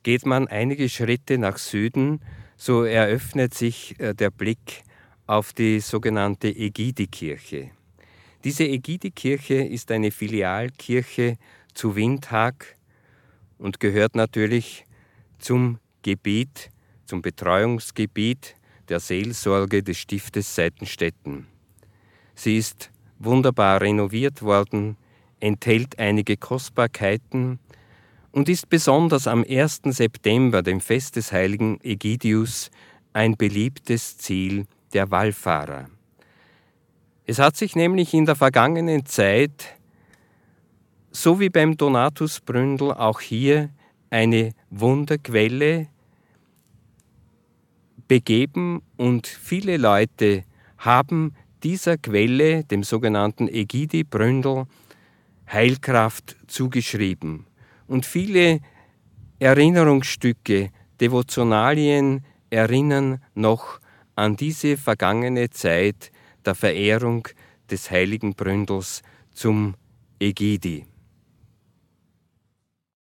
Geht man einige Schritte nach Süden, so eröffnet sich der Blick auf die sogenannte Egidikirche. Diese Egidikirche ist eine Filialkirche zu Windhag und gehört natürlich zum Gebiet, zum Betreuungsgebiet der Seelsorge des Stiftes Seitenstetten. Sie ist wunderbar renoviert worden, enthält einige Kostbarkeiten und ist besonders am 1. September, dem Fest des heiligen Egidius, ein beliebtes Ziel der Wallfahrer. Es hat sich nämlich in der vergangenen Zeit, so wie beim Donatusbründel, auch hier eine Wunderquelle begeben und viele Leute haben dieser Quelle, dem sogenannten Egidi-Bründel, Heilkraft zugeschrieben. Und viele Erinnerungsstücke, Devotionalien erinnern noch an diese vergangene Zeit der Verehrung des heiligen Bründels zum Egidi.